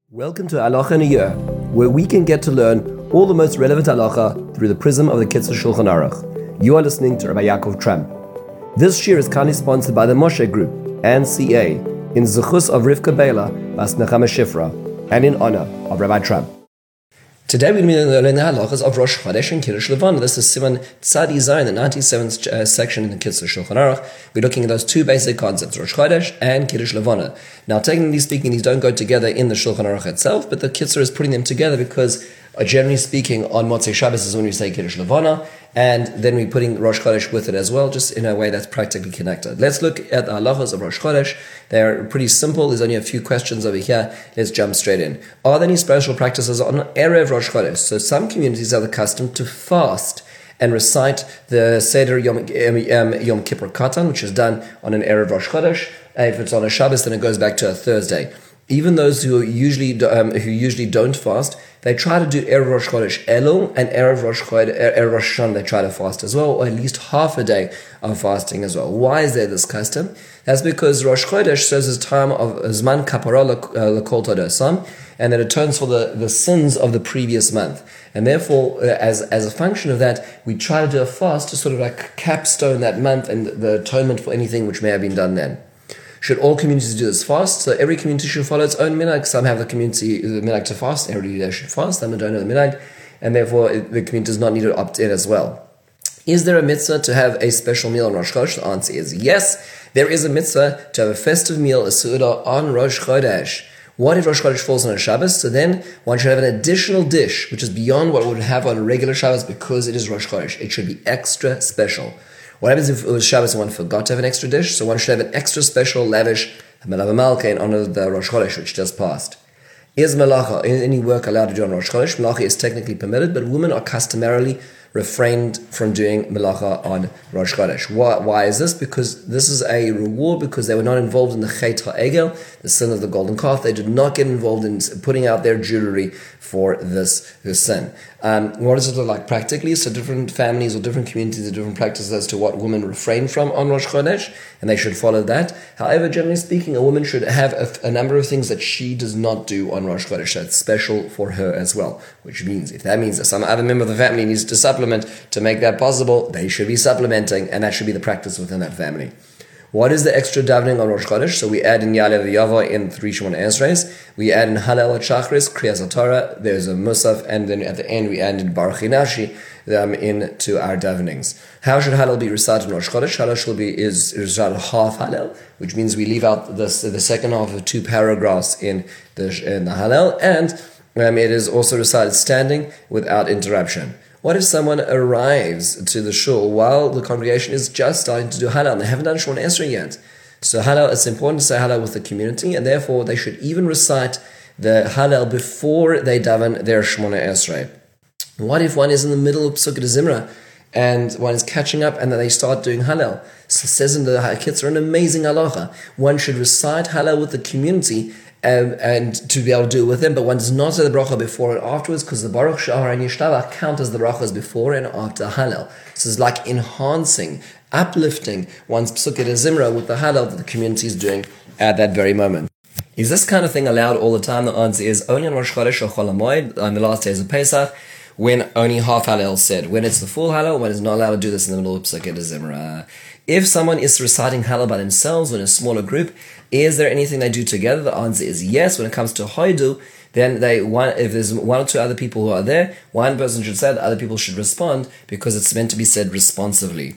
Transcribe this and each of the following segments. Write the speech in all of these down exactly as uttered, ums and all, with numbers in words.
Welcome to Halacha in a Year, where we can get to learn all the most relevant halacha through the prism of the Kitzur Shulchan Aruch. You are listening to Rabbi Yaakov Tramp. This year is kindly sponsored by the Moshe Group and C A in Zechus of Rivka Bela Bas Nechama Shifra and in honor of Rabbi Tramp. Today we're going to be learning the halachas of Rosh Chodesh and Kiddush Levana. This is Siman Tzadi Zayin, the ninety-seventh uh, section in the Kitzur Shulchan Aruch. We're looking at those two basic concepts, Rosh Chodesh and Kiddush Levana. Now, technically speaking, these don't go together in the Shulchan Aruch itself, but the Kitzur is putting them together because, uh, generally speaking, on Motzei Shabbos is when we say Kiddush Levana, and then we're putting Rosh Chodesh with it as well, just in a way that's practically connected. Let's look at the halachas of Rosh Chodesh. They're pretty simple. There's only a few questions over here. Let's jump straight in. Are there any special practices on Erev Rosh Chodesh? So some communities are accustomed to fast and recite the Seder Yom, um, Yom Kippur Katan, which is done on an Erev Rosh Chodesh. If it's on a Shabbos, then it goes back to a Thursday. Even those who usually um, who usually don't fast, they try to do Erev Rosh Chodesh Elul and Erev Rosh Chodesh, Erev Rosh Hashanah, they try to fast as well, or at least half a day of fasting as well. Why is there this custom? That's because Rosh Chodesh serves as a time of Zman Kapara L'Kol Todosam, and that atones for the, the sins of the previous month. And therefore, uh, as, as a function of that, we try to do a fast to sort of like capstone that month and the atonement for anything which may have been done then. Should all communities do this fast? So every community should follow its own minhag. Some have the community the minhag to fast. Everybody there should fast. Some don't have the minhag, and therefore the community does not need to opt in as well. Is there a mitzvah to have a special meal on Rosh Chodesh? The answer is yes. There is a mitzvah to have a festive meal, a seudah, on Rosh Chodesh. What if Rosh Chodesh falls on a Shabbos? So then one should have an additional dish, which is beyond what one would have on a regular Shabbos because it is Rosh Chodesh. It should be extra special. What happens if it was Shabbos and one forgot to have an extra dish? So one should have an extra special, lavish Melava Malka in honor of the Rosh Chodesh, which just passed. Is Melacha, any work allowed to do on Rosh Chodesh? Melacha is technically permitted, but women are customarily refrained from doing Melacha on Rosh Chodesh. Why, why is this? Because this is a reward because they were not involved in the Chet HaEgel, the sin of the golden calf. They did not get involved in putting out their jewelry for this, this sin. Um, what does it look like practically? So different families or different communities have different practices as to what women refrain from on Rosh Chodesh, and they should follow that. However, generally speaking, a woman should have a, a number of things that she does not do on Rosh Chodesh that's special for her as well, which means if that means that some other member of the family needs to supplement to make that possible, they should be supplementing, and that should be the practice within that family. What is the extra davening on Rosh Chodesh? So we add in Ya'aleh V'Yavo in three Shemona Esrei. We add in Halel at Shachris, Kriyas HaTorah. There's a Musaf, and then at the end we add in Baruch Hinashi um, into our davenings. How should Halel be recited in Rosh Chodesh? Halel should be is recited half Halel, which means we leave out the the second half of two paragraphs in the in the Halel, and um, it is also recited standing without interruption. What if someone arrives to the shul while the congregation is just starting to do Halal and they haven't done Shemona Esrei yet? So Halal, it's important to say Halal with the community, and therefore they should even recite the Halal before they daven their Shemona Esrei. What if one is in the middle of Pesukei Zimra and one is catching up and then they start doing Halal? So it says in the Kitzur an amazing halacha. One should recite Halal with the community Um, and to be able to do it with them, but one does not say the bracha before and afterwards because the Baruch Shahar and Yishtava count as the brachas before and after Halal. So it's like enhancing, uplifting one's Pesukei Zimra with the Halal that the community is doing at that very moment. Is this kind of thing allowed all the time? The answer is only on Rosh Chodesh or Chol HaMoed, on the last days of Pesach, when only half Halal is said. When it's the full Halal, one is not allowed to do this in the middle of Pesukei Zimra. If someone is reciting Halal by themselves or in a smaller group, is there anything they do together? The answer is yes. When it comes to Hoidu, then they one if there's one or two other people who are there, one person should say, the other people should respond because it's meant to be said responsively.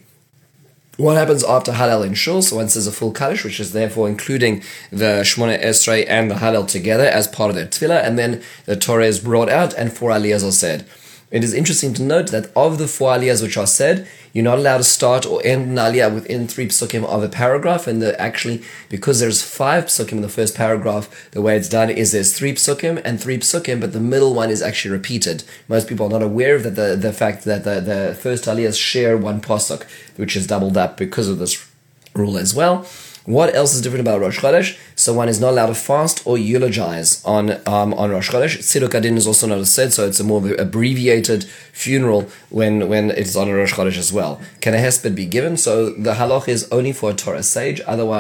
What happens after Halal in Shul? So one says a full Kaddish, which is therefore including the Shemona Esrei and the Halal together as part of their Tefillah, and then the Torah is brought out and four Aliyahs are said. It is interesting to note that of the four aliyahs which are said, you're not allowed to start or end an aliyah within three psukim of a paragraph. And the, actually, because there's five psukim in the first paragraph, the way it's done is there's three psukim and three psukim, but the middle one is actually repeated. Most people are not aware of that the, the fact that the, the first aliyahs share one pasuk, which is doubled up because of this rule as well. What else is different about Rosh Chodesh? So one is not allowed to fast or eulogize on um, on Rosh Chodesh. Tziduk Adin is also not said, so it's a more abbreviated funeral when, when it's on a Rosh Chodesh as well. Can a hesped be given? So the halach is only for a Torah sage. Otherwise,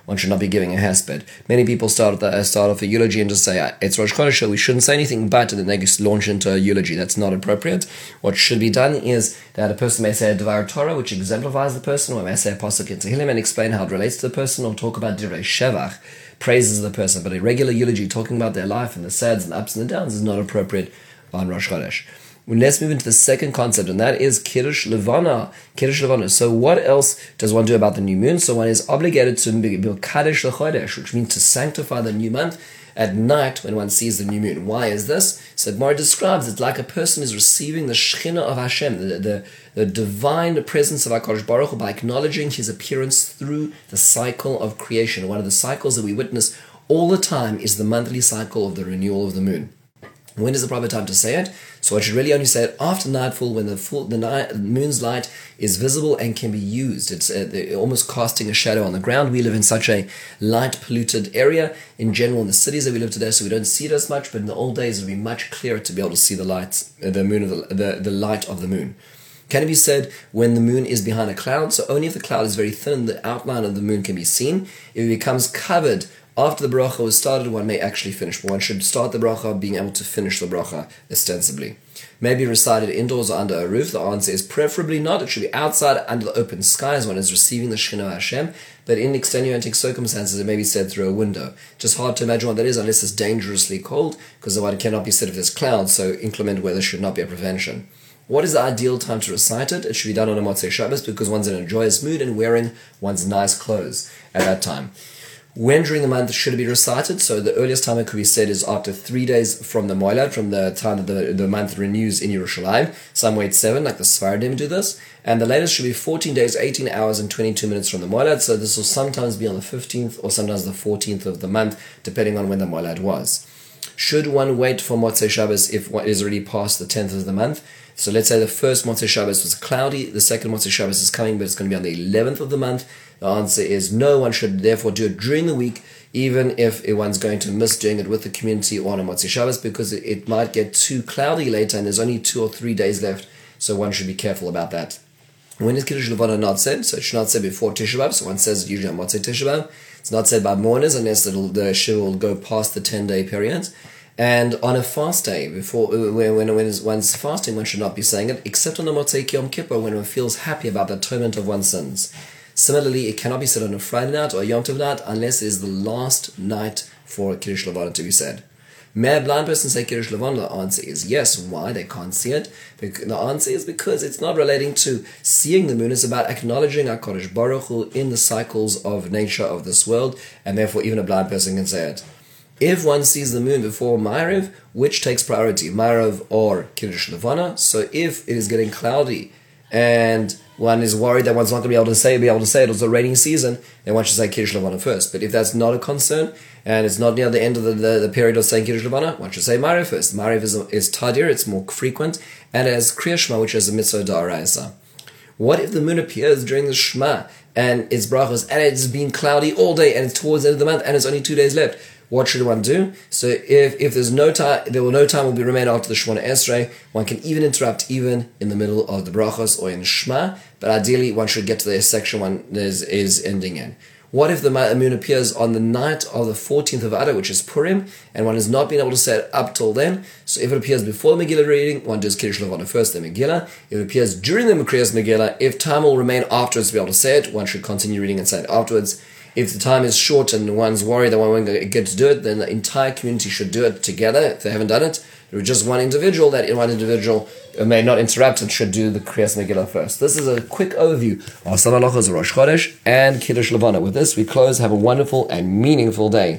one should not be giving a hesped. Many people start, at the, uh, start off a eulogy and just say, ah, it's Rosh Chodesh, so we shouldn't say anything but, and then they just launch into a eulogy. That's not appropriate. What should be done is that a person may say a Devar Torah, which exemplifies the person, or may say a Pasuk in Tehillim and explain how it relates to the person, or talk about Divrei Shevach, praises of the person. But a regular eulogy talking about their life and the sads and the ups and the downs is not appropriate on Rosh Chodesh. Let's move into the second concept, and that is Kiddush Levana. Kiddush Levana. So what else does one do about the new moon? So one is obligated to be Kaddish L'Chodesh, which means to sanctify the new month at night when one sees the new moon. Why is this? So Gemara describes it's like a person is receiving the Shechina of Hashem, the, the, the divine presence of HaKadosh Baruch Hu, by acknowledging His appearance through the cycle of creation. One of the cycles that we witness all the time is the monthly cycle of the renewal of the moon. When is the proper time to say it? So I should really only say it after nightfall, when the full the night, moon's light is visible and can be used. It's uh, almost casting a shadow on the ground. We live in such a light-polluted area in general in the cities that we live today, so we don't see it as much. But in the old days, it would be much clearer to be able to see the lights, uh, the moon, of the, the the light of the moon. Can it be said when the moon is behind a cloud? So only if the cloud is very thin, the outline of the moon can be seen. If it becomes covered after the bracha was started, one may actually finish, but one should start the bracha being able to finish the bracha ostensibly. Maybe recited indoors or under a roof. The answer is preferably not. It should be outside under the open sky as one is receiving the Shekhinah of Hashem, but in extenuating circumstances it may be said through a window. Just hard to imagine what that is unless it's dangerously cold, because the one cannot be said if there's clouds, so inclement weather should not be a prevention. What is the ideal time to recite it? It should be done on a Motzei Shabbos because one's in a joyous mood and wearing one's nice clothes at that time. When during the month should it be recited? So the earliest time it could be said is after three days from the Moilad, from the time that the, the month renews in Yerushalayim. Some wait seven, like the Sfaradim do this. And the latest should be fourteen days, eighteen hours, and twenty-two minutes from the Moilad. So this will sometimes be on the fifteenth or sometimes the fourteenth of the month, depending on when the Moilad was. Should one wait for Motzei Shabbos if it is already past the tenth of the month? So let's say the first Motzei Shabbos was cloudy, the second Motzei Shabbos is coming, but it's going to be on the eleventh of the month. The answer is no, one should therefore do it during the week, even if one's going to miss doing it with the community or on a Motzei Shabbos, because it, it might get too cloudy later and there's only two or three days left, so one should be careful about that. When is Kiddush Levana not said? So it's not said before Tisha B'Av, so one says it usually on Motzei Tisha B'Av. It's not said by mourners unless it'll, the Shiva will go past the ten-day period. And on a fast day, before when, when, when one's fasting, one should not be saying it, except on the Motzei Yom Kippur, when one feels happy about the atonement of one's sins. Similarly, it cannot be said on a Friday night or a Yom Tov night unless it is the last night for Kiddush Levana to be said. May a blind person say Kiddush Levana? The answer is yes. Why? They can't see it. The answer is because it's not relating to seeing the moon. It's about acknowledging HaKadosh Baruch Hu in the cycles of nature of this world, and therefore even a blind person can say it. If one sees the moon before Ma'ariv, which takes priority, Ma'ariv or Kiddush Levana? So if it is getting cloudy and one is worried that one's not going to be able to say be able to say it, it's a rainy season, then one should say Kiddush Levana first. But if that's not a concern, and it's not near the end of the, the, the period of saying Kiddush Levana, one should say Ma'ariv first. Ma'ariv is, is tadir, it's more frequent, and it has Kriya Shema, which is a mitzvah d'oraisa. What if the moon appears during the Shema, and it's brachos, and it's been cloudy all day, and it's towards the end of the month, and it's only two days left? What should one do? So if, if there's no time, there will no time will be remain after the Shemona Esrei. One can even interrupt even in the middle of the brachos or in Shema, but ideally one should get to the section one is, is ending in. What if the moon appears on the night of the fourteenth of Adar, which is Purim, and one has not been able to say it up till then? So if it appears before the Megillah reading, one does Kiddush Levana first, then Megillah. If it appears during the Kriyas Megillah, if time will remain afterwards to be able to say it, one should continue reading and say it afterwards. If the time is short and one's worried that one won't get to do it, then the entire community should do it together. If they haven't done it, there is just one individual, that one individual may not interrupt and should do the Kriyas Megillah first. This is a quick overview of some halachos of Rosh Chodesh and Kiddush Levana. With this, we close. Have a wonderful and meaningful day.